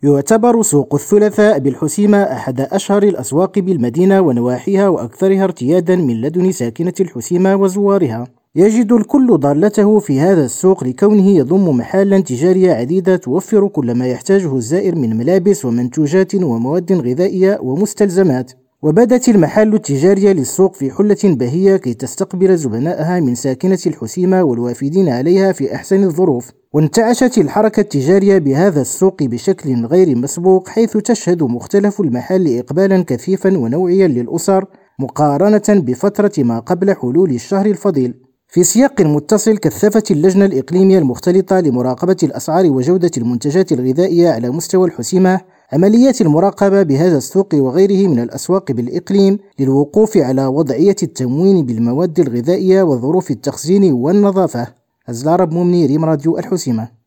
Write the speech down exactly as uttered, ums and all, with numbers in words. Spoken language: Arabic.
يعتبر سوق الثلاثاء بالحسيمة أحد أشهر الأسواق بالمدينة ونواحيها وأكثرها ارتيادا من لدن ساكنة الحسيمة وزوارها. يجد الكل ضالته في هذا السوق لكونه يضم محالا تجارية عديدة توفر كل ما يحتاجه الزائر من ملابس ومنتوجات ومواد غذائية ومستلزمات. وبدت المحال التجارية للسوق في حلة بهية كي تستقبل زبنائها من ساكنة الحسيمة والوافدين عليها في أحسن الظروف. وانتعشت الحركة التجارية بهذا السوق بشكل غير مسبوق، حيث تشهد مختلف المحال إقبالا كثيفا ونوعيا للأسر مقارنة بفترة ما قبل حلول الشهر الفضيل. في سياق متصل، كثفت اللجنة الإقليمية المختلطة لمراقبة الأسعار وجودة المنتجات الغذائية على مستوى الحسيمة عمليات المراقبة بهذا السوق وغيره من الأسواق بالإقليم للوقوف على وضعية التموين بالمواد الغذائية وظروف التخزين والنظافة. أزلارب مومني، ريم راديو الحسيمة.